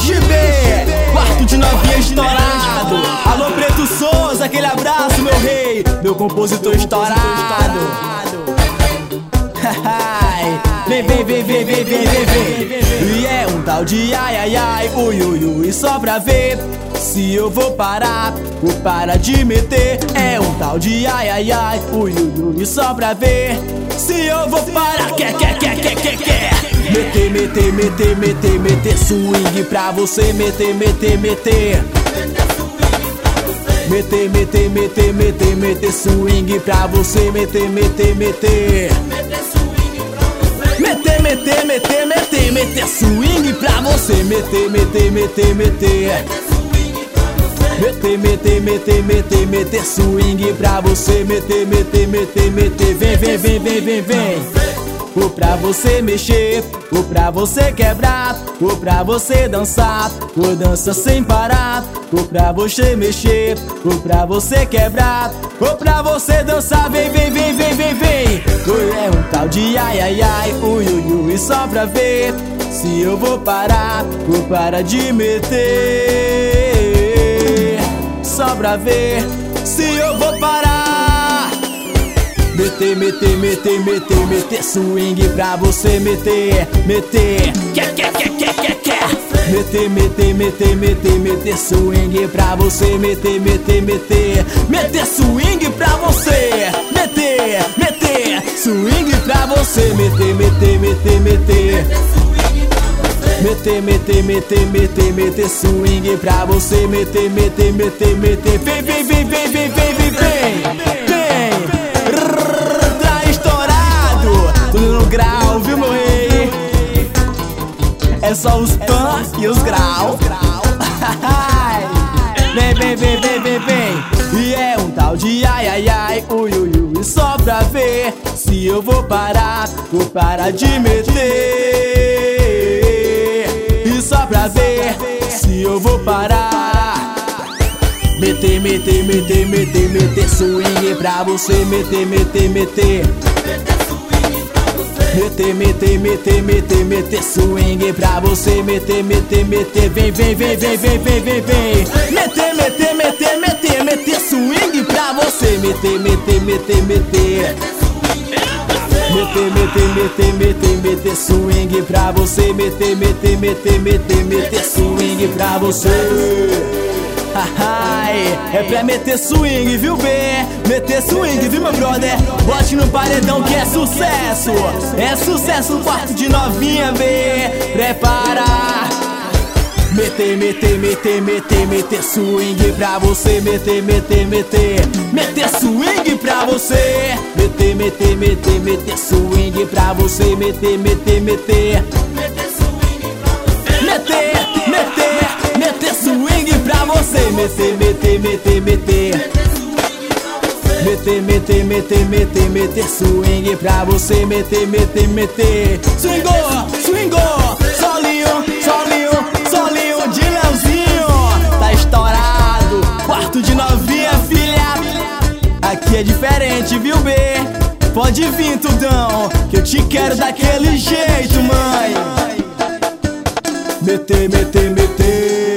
GB, quarto de novinha estourado. Alô Preto Souza, aquele abraço meu rei, meu compositor estourado. Vem, vem, vem, vem, vem, vem, vem, vem. E é um tal de ai, ai, ai, ui, ui, ui. Só pra ver se eu vou parar ou para de meter. É um tal de ai, ai, ai, ui, ui, ui. Só pra ver se eu vou parar. Quer. Meter, meter, meter, meter, meter swing pra você meter, meter, meter. Meter, meter, meter, meter, meter swing pra você meter, meter, meter. Meter, meter, meter, meter, meter swing pra você meter, meter, meter, meter. Meter, meter, meter, meter, meter swing pra você meter, meter, meter, meter. Vem, vem, vem, vem, vem, vem. Ou pra você mexer, ou pra você quebrar, ou pra você dançar, ou dança sem parar. Ou pra você mexer, ou pra você quebrar, ou pra você dançar. Vem, vem, vem, vem, vem, vem. É um tal de ai, ai, ai, ui, ui, ui. Só pra ver se eu vou parar ou para de meter. Só pra ver se eu vou parar. Meter, meter, meter, meter, meter swing pra você meter, meter. Quer. Meter, meter, meter, meter, meter swing pra você meter, meter, meter. Meter swing pra você meter, meter. Swing pra você meter, meter, meter, meter. Meter, meter, meter, meter, meter swing pra você meter, meter, meter, meter. Vem, vem, vem, vem, vem, vem, vem, vem. Tudo no grau, viu meu rei? É só os pan e os grau. Vem, vem, vem, vem, vem, vem. E é um tal de ai, ai, ai, ui, ui, ui. Só pra ver se eu vou parar ou parar de meter. E só pra ver se eu vou parar. Meter, meter, meter, meter, meter swing pra você meter, meter, meter. Meter, meter, meter, meter, meter swing pra você meter, meter, meter. Vem, vem, vem, vem, vem, vem, vem, vem. Meter, meter, meter, meter, meter swing pra você meter, meter, meter, meter. Meter, meter, meter, meter, meter swing pra você meter, meter, meter, meter, meter swing pra você. É pra meter swing, viu, B? Meter swing, viu, meu brother? Bote no paredão que é sucesso. É sucesso no quarto de novinha, B. Prepara. Meter, meter, meter, meter, meter swing pra você meter, meter, meter. Meter swing pra você meter, meter, meter, meter swing pra você meter, meter, meter. Meter, meter, meter swing pra você meter, meter, meter, meter. Meter, meter, meter, meter, meter swing pra você meter, meter, meter. Swingou, swingou, solinho, solinho, solinho de Leozinho. Tá estourado, quarto de novinha, filha. Aqui é diferente, viu, B? Pode vir, tudão, que eu te quero daquele jeito, mãe. Meter, meter, meter.